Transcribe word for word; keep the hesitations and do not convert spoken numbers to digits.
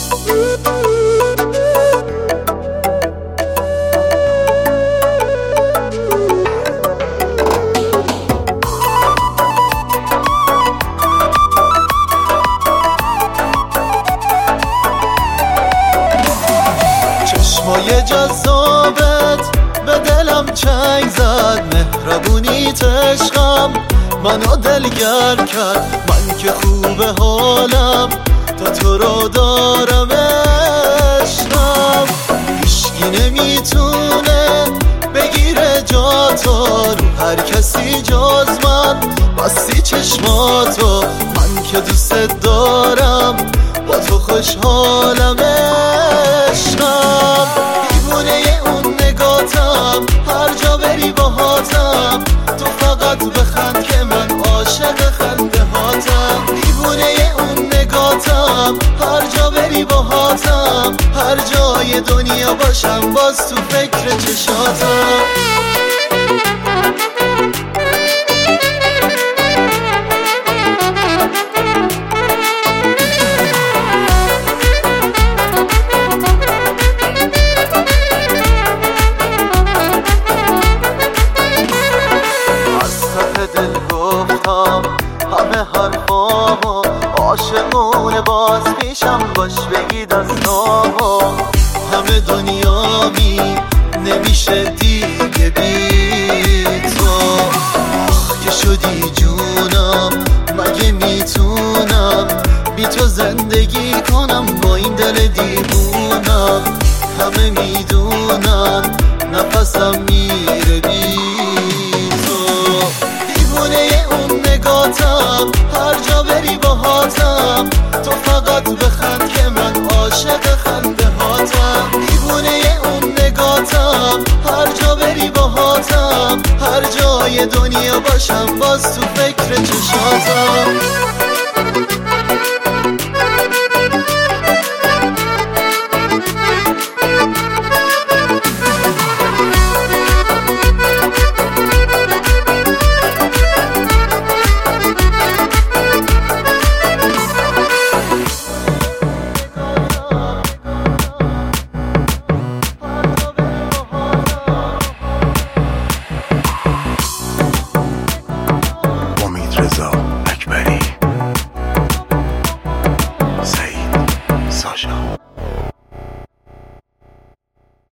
چشمای جذابت به دلم چنگ زد، مهربونیت عشقم منو دلگر کرد. من که خوبه حالم تا تو رو دارم عشقم، هیچکی نمیتونه بگیره جا تو رو هر کسی جز من. بستی چشماتو من که دوست دارم، با تو خوشحالم عشقم. دیوونه اون نگاتم، هر جا بری باهاتم، تو فقط بخند که من عاشق خنده هاتم. دیوونه اون نگاتم، هر جا بری باهاتم، هر جای دنیا باشم باز تو فکر چشاتم. دل گفتم همه حرفامو، عاشقونه باز پیشم باش بگی دستامو. همه دنیامی نمیشه دیگه بی تو، آخ که شدی جونم مگه میتونم بی تو زندگی کنم با این دل دیوونم. همه میدونن نفسم میره بی نگاتم، هر جا بری باهاتم، تو فقط بخند که من عاشق خنده هاتم. دیوونه اون نگاتم، هر جا بری باهاتم، هر جای دنیا باشم باز تو فکر چشاتم.